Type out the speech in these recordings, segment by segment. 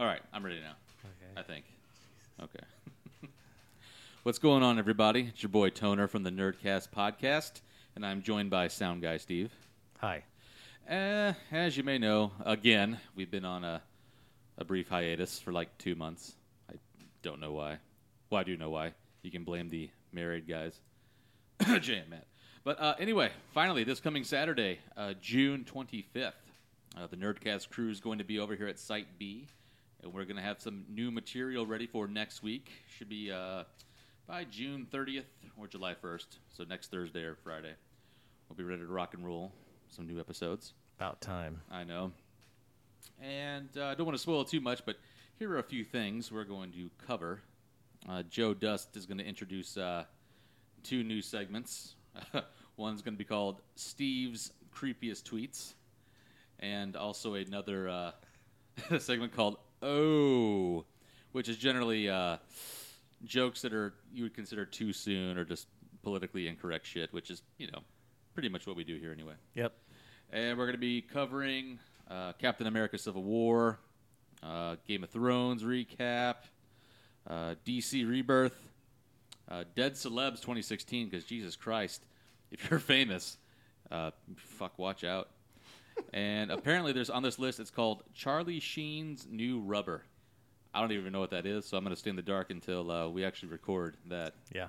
All right, I'm ready now. Okay. I think. Okay. What's going on, everybody? It's your boy Toner from the Nerdcast podcast, and I'm joined by Sound Guy Steve. Hi. As you may know, again, we've been on a brief hiatus for like 2 months. I don't know why. Well, I do know why. You can blame the married guys, Jay and Matt. But anyway, finally, this coming Saturday, June 25th, the Nerdcast crew is going to be over here at Site B, and we're going to have some new material ready for next week. Should be by June 30th or July 1st, so next Thursday or Friday. We'll be ready to rock and roll some new episodes. About time. I know. And I don't want to spoil too much, but here are a few things we're going to cover. Joe Dust is going to introduce 2 new segments. One's going to be called Steve's Creepiest Tweets, and also another segment called Oh, which is generally jokes that are you would consider too soon or just politically incorrect shit, which is, pretty much what we do here anyway. Yep. And we're going to be covering Captain America Civil War, Game of Thrones recap, DC Rebirth, Dead Celebs 2016, because Jesus Christ, if you're famous, watch out. And apparently there's on this list, it's called Charlie Sheen's New Rubber. I don't even know what that is, so I'm going to stay in the dark until we actually record that. Yeah.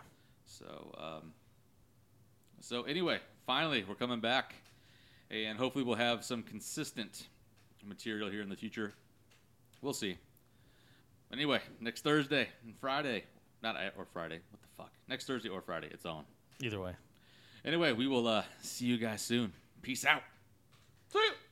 So anyway, finally, we're coming back, and hopefully we'll have some consistent material here in the future. We'll see. Anyway, next Thursday and Friday. Or Friday. What the fuck? Next Thursday or Friday. It's on. Either way. Anyway, we will see you guys soon. Peace out. See you.